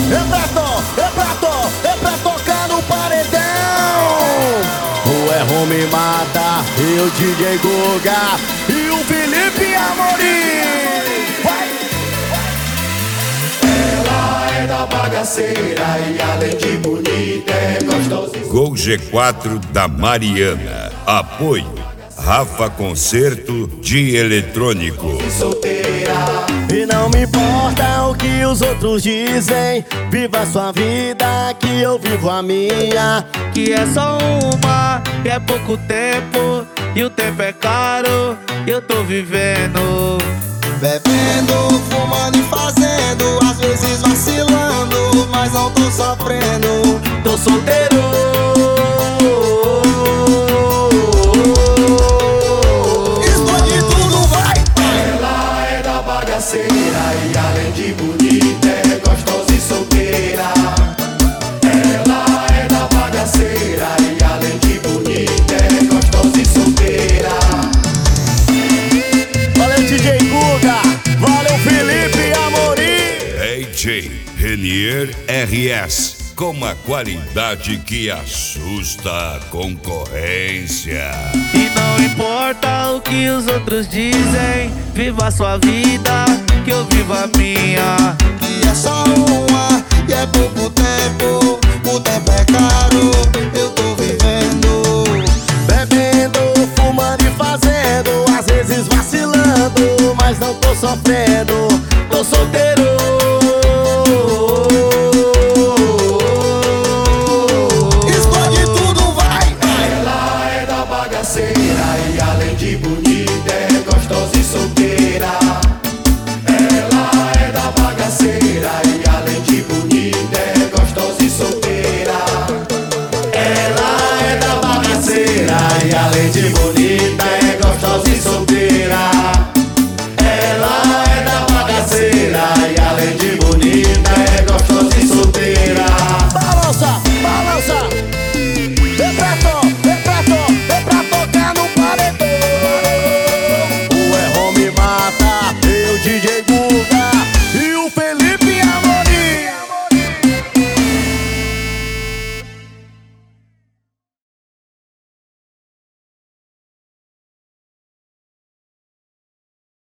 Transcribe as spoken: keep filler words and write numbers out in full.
É pra to, é pra to, é pra tocar no paredão. O Erro me mata, e o D J Guga e o Felipe Amorim. Vai! Ela é da bagaceira e além de bonita é gostosa. Gol G quatro da Mariana. Apoio Rafa Concerto de Eletrônico. Solteira. E não me importa o que os outros dizem, viva a sua vida que eu vivo a minha. Que é só uma, e é pouco tempo, e o tempo é caro, e eu tô vivendo. Bebendo, fumando e fazendo, às vezes vacilando, mas não tô sofrendo. Tô solteiro. Explode tudo, vai! Ela é da bagaceira e além de bonita é gostosa e solteira. Ela é da bagaceira e além de bonita é gostosa e solteira. Valeu D J Guga, valeu Felipe Amorim. D J Renier R S, com uma qualidade que assusta a concorrência. E não importa o que os outros dizem, viva a sua vida, que eu vivo a minha. Que é só uma, e é pouco tempo, o tempo é caro, eu tô vivendo. Bebendo, fumando e fazendo, às vezes vacilando, mas não tô sofrendo. Tô solteiro. Explode tudo, vai! Ela é da bagaceira e além de bonita é gostosa e solteira. Ela é da bagaceira e além de bonita é gostosa e solteira. Ela é da bagaceira e além de bonita é